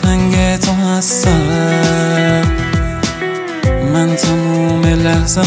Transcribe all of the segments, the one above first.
دلتنگ تو هستم، من تموم لحظه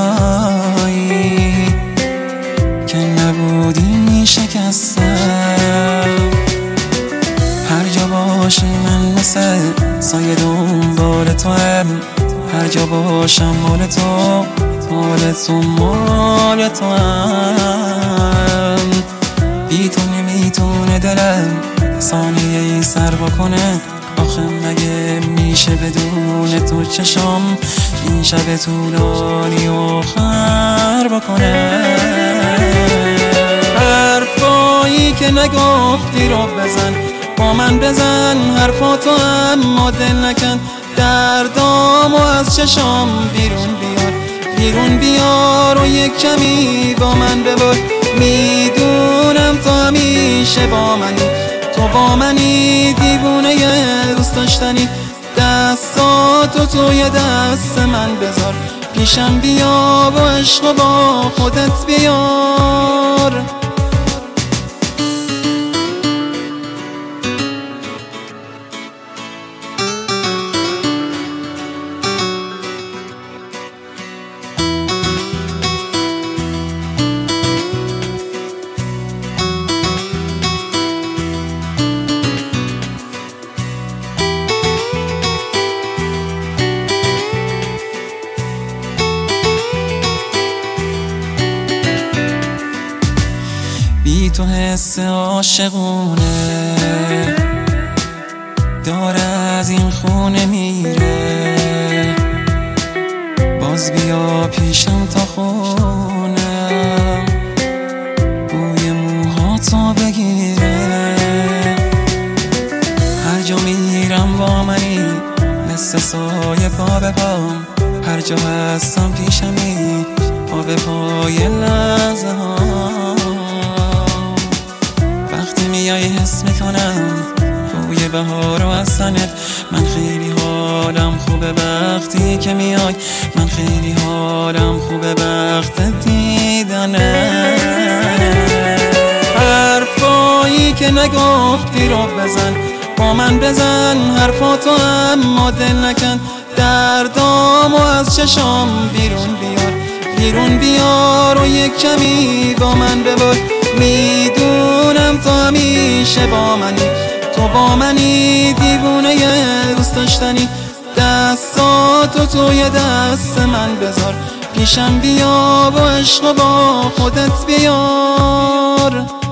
هایی که نبودی می شکستم. هر جا باشی من مثل سایه دنبال تو هم، هر جا باشم مال تو، مال تو، مال تو هم. بی تو نمیتونه دلم ثانیه ای سر بکنه، آخه مگه میشه بدون تو چشم این شب طولانی و خر بکنه؟ حرفایی که نگفتی رو بزن، با من بزن حرفاتو اما دل نکن، دردامو از چشم بیرون بیار، بیرون بیار و یک کمی با من ببر. میدونم تو همیشه با منی، تو با منی، دیوونه دوست داشتنی. دستاتو توی دست من بذار، پیشم بیا و عشق با خودت بیار. بی تو حس عاشقونه داره از این خونه میره، باز بیا پیشم تا خونم بوی موهاتو بگیره. هر جا میرم با منی مثل سایه پا به پام، هر جا هستم پیشمی پا به پای لحظه ها. وقتی میای حس میکنم بوی بهار و از تنت، من خیلی حالم خوبه وقتی که میای، من خیلی حالم خوبه وقت دیدنت. حرفایی که نگفتی رو بزن، با من بزن حرفاتو اما دل نکن، دردامو از چشم بیرون بیار، بیرون بیار و یک کمی با من ببر. میدونم تو همیشه با منی، تو با منی، دیوونه دوست داشتنی. دستاتو توی دست من بذار، پیشم بیا و عشق با خودت بیار.